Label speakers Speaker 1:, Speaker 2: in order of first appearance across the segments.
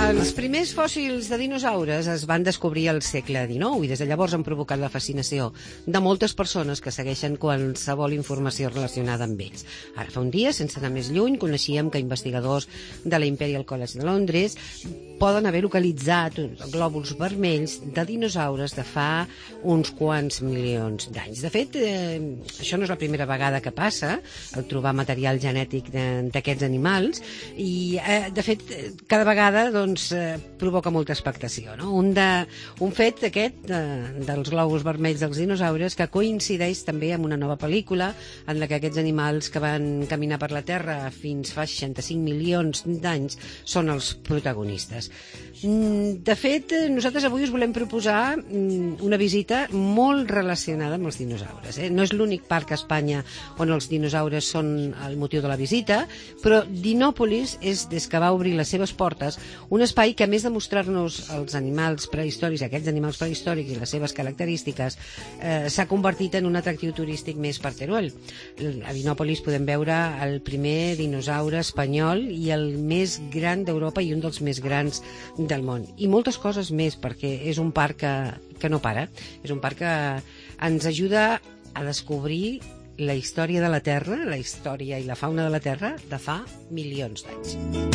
Speaker 1: Els primers fòssils de dinosaures es van descobrir al segle XIX i des de llavors han provocat la fascinació de moltes persones que segueixen qualsevol informació relacionada amb ells. Ara fa un dia, sense anar més lluny, coneixíem que investigadors de la Imperial College de Londres poden haver localitzat glòbuls vermells de dinosaures de fa uns quants milions d'anys. De fet, això no és la primera vegada que passa, el trobar material genètic d'aquests animals, i de fet cada vegada provoca molta expectació, no? Un fet aquest dels glòbuls vermells dels dinosaures que coincideix també amb una nova pel·lícula en la que aquests animals que van caminar per la Terra fins fa 65 milions d'anys són els protagonistes. De fet, nosaltres avui us volem proposar una visita molt relacionada amb els dinosaures. No és l'únic parc a Espanya on els dinosaures són el motiu de la visita, però Dinòpolis és, des que va obrir les seves portes, un espai que, a més de mostrar-nos els animals prehistòrics, aquests animals prehistòrics i les seves característiques, s'ha convertit en un atractiu turístic més per Teruel. A Dinòpolis podem veure el primer dinosaure espanyol i el més gran d'Europa i un dels més grans del món. I moltes coses més, perquè és un parc que no para. És un parc que ens ajuda a descobrir la història de la Terra, la història i la fauna de la Terra de fa milions d'anys.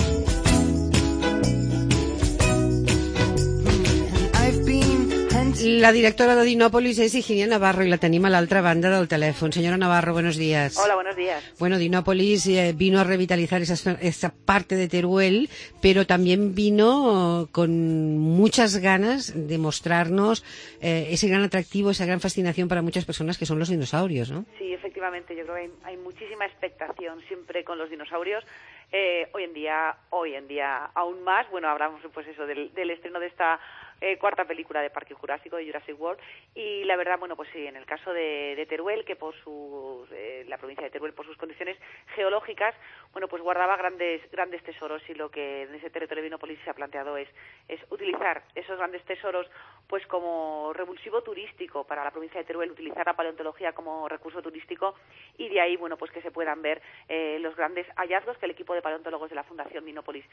Speaker 1: La directora de Dinòpolis es Higinia Navarro y la tenim a la otra banda del teléfono. Señora Navarro, buenos días.
Speaker 2: Hola, buenos días.
Speaker 1: Bueno, Dinòpolis vino a revitalizar esa parte de Teruel, pero también vino con muchas ganas de mostrarnos ese gran atractivo, esa gran fascinación para muchas personas que son los dinosaurios, ¿no?
Speaker 2: Sí, efectivamente, yo creo que hay muchísima expectación siempre con los dinosaurios. Hoy en día aún más. Bueno, hablamos pues eso del estreno de esta cuarta película de Parque Jurásico, de Jurassic World, y la verdad, bueno, pues sí, en el caso de Teruel, que por la provincia de Teruel, por sus condiciones geológicas, bueno, pues guardaba grandes tesoros, y lo que en ese territorio de Dinòpolis se ha planteado es utilizar esos grandes tesoros pues como revulsivo turístico para la provincia de Teruel, utilizar la paleontología como recurso turístico, y de ahí, bueno, pues que se puedan ver los grandes hallazgos que el equipo de paleontólogos de la Fundación Dinòpolis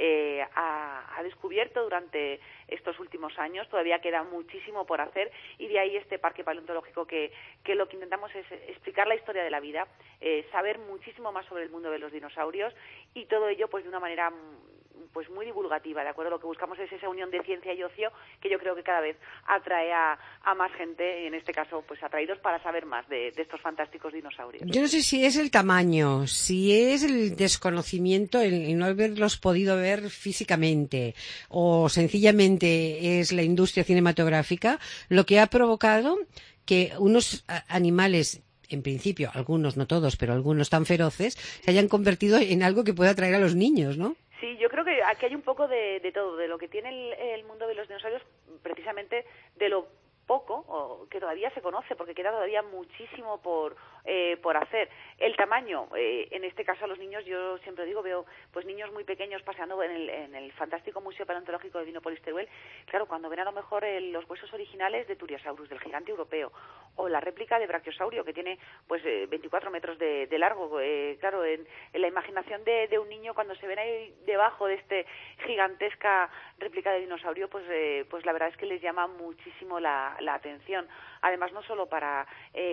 Speaker 2: ha descubierto durante estos últimos años. Todavía queda muchísimo por hacer, y de ahí este parque paleontológico que lo que intentamos es explicar la historia de la vida, saber muchísimo más sobre el mundo de los dinosaurios, y todo ello pues de una manera pues muy divulgativa, ¿de acuerdo? Lo que buscamos es esa unión de ciencia y ocio que yo creo que cada vez atrae a más gente, y en este caso pues atraídos para saber más de estos fantásticos dinosaurios.
Speaker 1: Yo no sé si es el tamaño, si es el desconocimiento, el no haberlos podido ver físicamente, o sencillamente es la industria cinematográfica lo que ha provocado que unos animales, en principio, algunos, no todos, pero algunos tan feroces, se hayan convertido en algo que pueda atraer a los niños, ¿no?
Speaker 2: Sí, yo creo que aquí hay un poco de todo, de lo que tiene el mundo de los dinosaurios, precisamente de lo poco que todavía se conoce, porque queda todavía muchísimo por hacer. El tamaño, en este caso a los niños, yo siempre digo, veo pues niños muy pequeños paseando en el fantástico Museo Paleontológico de Dinòpolis Teruel. Claro, cuando ven a lo mejor los huesos originales de Turiosaurus, del gigante europeo, o la réplica de Brachiosaurio, que tiene pues 24 metros de largo, claro, en la imaginación de un niño, cuando se ven ahí debajo de este gigantesca réplica de dinosaurio, pues la verdad es que les llama muchísimo la atención. Además, no solo para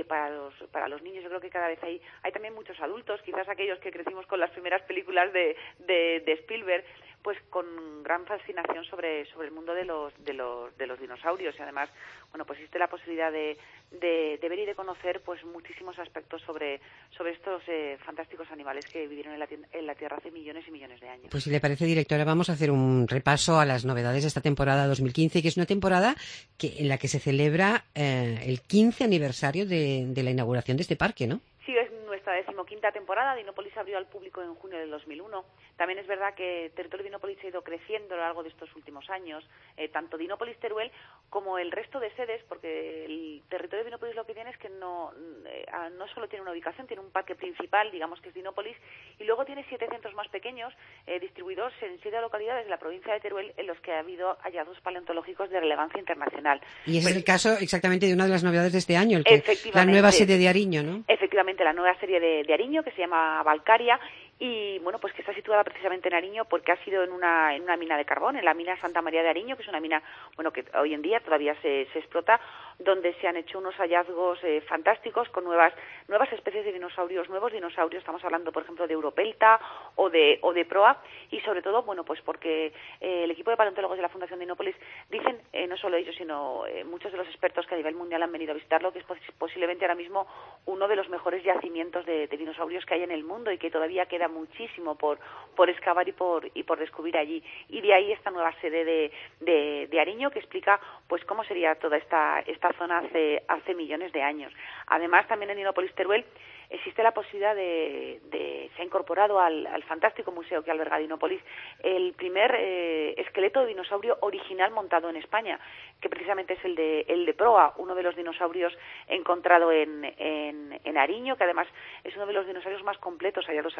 Speaker 2: los niños, yo creo que cada vez hay también muchos adultos, quizás aquellos que crecimos con las primeras películas de Spielberg, pues con gran fascinación sobre el mundo de los dinosaurios. Y además, bueno, pues existe la posibilidad de ver y de conocer pues muchísimos aspectos sobre estos fantásticos animales que vivieron en la Tierra hace millones y millones de años.
Speaker 1: Pues si le parece, directora, vamos a hacer un repaso a las novedades de esta temporada 2015, que es una temporada en la que se celebra el 15 aniversario de la inauguración de este parque, ¿no?
Speaker 2: Sí, es nuestra 15ª temporada. Dinòpolis abrió al público en junio del 2001. También es verdad que el territorio de Dinòpolis ha ido creciendo a lo largo de estos últimos años, tanto Dinòpolis Teruel como el resto de sedes, porque el territorio de Dinòpolis lo que tiene es que no solo tiene una ubicación, tiene un parque principal, digamos que es Dinòpolis, y luego tiene 7 centros más pequeños distribuidos en 7 localidades de la provincia de Teruel, en los que ha habido hallazgos paleontológicos de relevancia internacional.
Speaker 1: Y ese es el caso exactamente de una de las novedades de este año, la nueva sede de Ariño, ¿no?
Speaker 2: Efectivamente, la nueva serie de Ariño, que se llama Valcaria, y bueno, pues que está situada precisamente en Ariño porque ha sido en una mina de carbón, en la mina Santa María de Ariño, que es una mina, bueno, que hoy en día todavía se explota, donde se han hecho unos hallazgos fantásticos con nuevas especies de dinosaurios, nuevos dinosaurios. Estamos hablando, por ejemplo, de Europelta o de Proa, y sobre todo, bueno, pues porque el equipo de paleontólogos de la Fundación Dinópolis dicen, no solo ellos, sino muchos de los expertos que a nivel mundial han venido a visitarlo, que es posiblemente ahora mismo uno de los mejores yacimientos de dinosaurios que hay en el mundo y que todavía queda muchísimo por excavar y por descubrir allí. Y de ahí esta nueva sede de Ariño, que explica pues cómo sería toda esta zona hace millones de años. Además, también en Dinópolis Teruel existe la posibilidad se ha incorporado al fantástico museo que alberga Dinópolis el primer esqueleto de dinosaurio original montado en España, que precisamente es el de Proa, uno de los dinosaurios encontrado en Ariño, que además es uno de los dinosaurios más completos hallados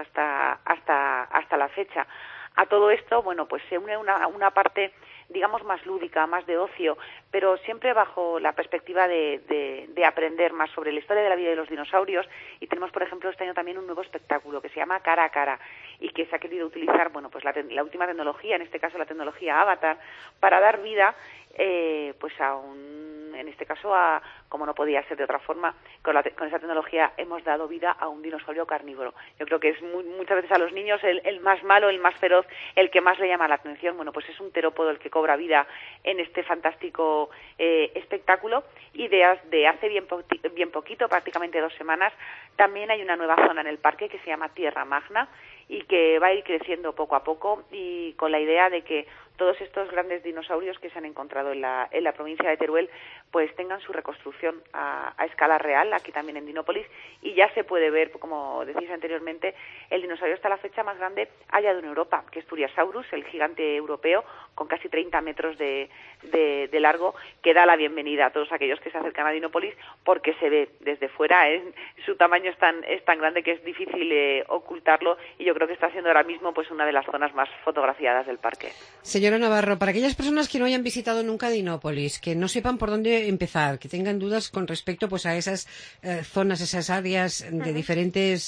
Speaker 2: hasta la fecha. A todo esto, bueno, pues se une una parte, digamos, más lúdica, más de ocio, pero siempre bajo la perspectiva de aprender más sobre la historia de la vida de los dinosaurios. Y tenemos, por ejemplo, este año también un nuevo espectáculo que se llama Cara a Cara y que se ha querido utilizar, bueno, pues la última tecnología, en este caso la tecnología Avatar, para dar vida pues en este caso, como no podía ser de otra forma, con esa tecnología hemos dado vida a un dinosaurio carnívoro. Yo creo que es muchas veces a los niños el más malo, el más feroz, el que más le llama la atención. Bueno, pues es un terópodo el que cobra vida en este fantástico espectáculo, y de hace bien poquito, prácticamente 2 semanas, también hay una nueva zona en el parque que se llama Tierra Magna y que va a ir creciendo poco a poco, y con la idea de que todos estos grandes dinosaurios que se han encontrado en la provincia de Teruel pues tengan su reconstrucción a escala real, aquí también en Dinópolis, y ya se puede ver, como decís anteriormente, el dinosaurio hasta la fecha más grande hallado en Europa, que es Turiasaurus, el gigante europeo, con casi 30 metros de largo, que da la bienvenida a todos aquellos que se acercan a Dinópolis, porque se ve desde fuera, su tamaño es tan grande que es difícil ocultarlo, y yo creo que está siendo ahora mismo pues una de las zonas más fotografiadas del parque.
Speaker 1: Señora Navarro, para aquellas personas que no hayan visitado nunca Dinópolis, que no sepan por dónde empezar, que tengan dudas con respecto pues a esas zonas, esas áreas de diferentes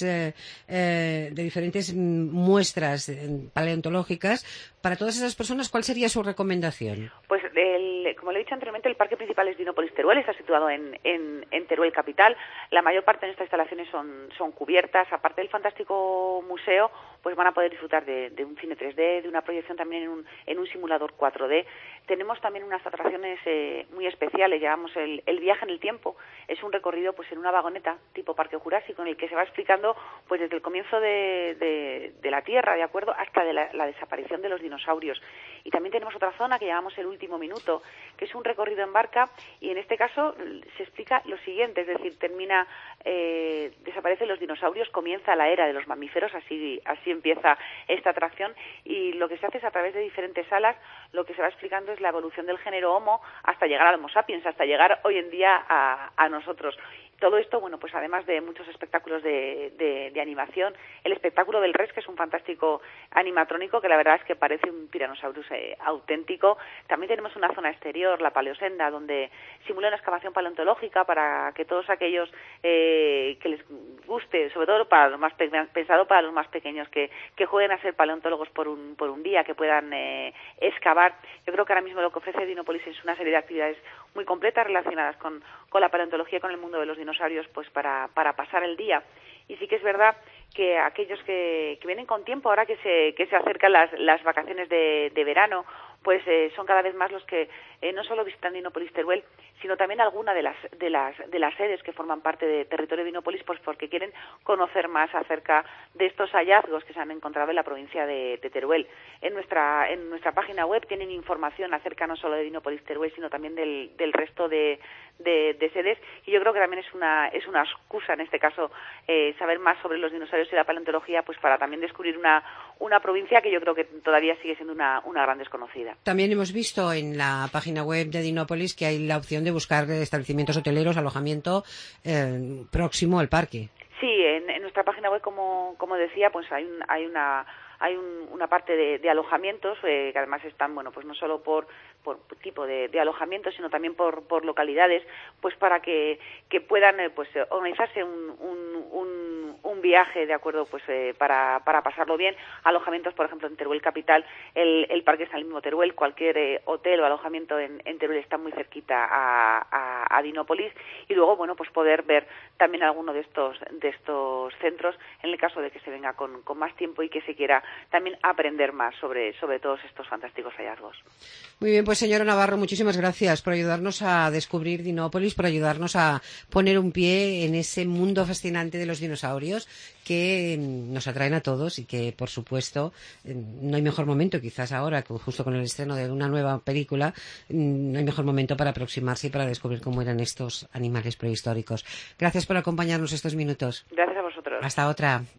Speaker 1: muestras paleontológicas, para todas esas personas, ¿cuál sería su recomendación?
Speaker 2: Pues como le he dicho anteriormente, el parque principal es Dinópolis Teruel, está situado en Teruel capital. La mayor parte de estas instalaciones son cubiertas. Aparte del fantástico museo, pues van a poder disfrutar de un cine 3D, de una proyección también en un simulador 4D. Tenemos también unas atracciones muy especiales, llamamos el viaje en el tiempo. Es un recorrido pues en una vagoneta tipo Parque Jurásico, en el que se va explicando pues desde el comienzo de la Tierra, ¿de acuerdo?, hasta la desaparición de los dinosaurios. Y también tenemos otra zona que llamamos el último minuto, que es un recorrido en barca, y en este caso se explica lo siguiente, es decir, desaparecen los dinosaurios, comienza la era de los mamíferos, así empieza esta atracción, y lo que se hace es a través de diferentes salas, lo que se va explicando es la evolución del género Homo hasta llegar al Homo sapiens, hasta llegar hoy en día a nosotros. Todo esto, bueno, pues además de muchos espectáculos de animación, el espectáculo del Rex, que es un fantástico animatrónico que la verdad es que parece un Tyrannosaurus auténtico. También tenemos una zona exterior, la Paleosenda, donde simula una excavación paleontológica para que todos aquellos que les guste, sobre todo para los más pensado para los más pequeños, que jueguen a ser paleontólogos por un día, que puedan excavar. Yo creo que ahora mismo lo que ofrece Dinópolis es una serie de actividades muy completas relacionadas con la paleontología y con el mundo de los dinosaurios, pues para pasar el día. Y sí que es verdad que aquellos que vienen con tiempo, ahora que se acercan las vacaciones de verano, pues son cada vez más los que no solo visitan Dinópolis Teruel, sino también alguna de las sedes que forman parte de territorio de Dinópolis, pues porque quieren conocer más acerca de estos hallazgos que se han encontrado en la provincia de Teruel. En nuestra página web tienen información acerca no solo de Dinópolis Teruel, sino también del resto de sedes, y yo creo que también es una excusa en este caso saber más sobre los dinosaurios y la paleontología, pues para también descubrir una provincia que yo creo que todavía sigue siendo una gran desconocida.
Speaker 1: También hemos visto en la página web de Dinópolis que hay la opción de buscar establecimientos hoteleros, alojamiento próximo al parque.
Speaker 2: Sí, en nuestra página web, como decía, pues hay una parte de alojamientos que además están, bueno, pues no solo por tipo de alojamiento, sino también por localidades, pues para que puedan pues organizarse un un viaje, de acuerdo, pues para pasarlo bien. Alojamientos, por ejemplo, en Teruel Capital, el parque está en el mismo Teruel, cualquier hotel o alojamiento en Teruel está muy cerquita a Dinópolis, y luego, bueno, pues poder ver también alguno de estos centros en el caso de que se venga con más tiempo y que se quiera también aprender más sobre todos estos fantásticos hallazgos.
Speaker 1: Muy bien, pues señora Navarro, muchísimas gracias por ayudarnos a descubrir Dinópolis, por ayudarnos a poner un pie en ese mundo fascinante de los dinosaurios que nos atraen a todos y que, por supuesto, no hay mejor momento, quizás ahora, justo con el estreno de una nueva película, no hay mejor momento para aproximarse y para descubrir cómo eran estos animales prehistóricos. Gracias por acompañarnos estos minutos.
Speaker 2: Gracias a vosotros.
Speaker 1: Hasta otra.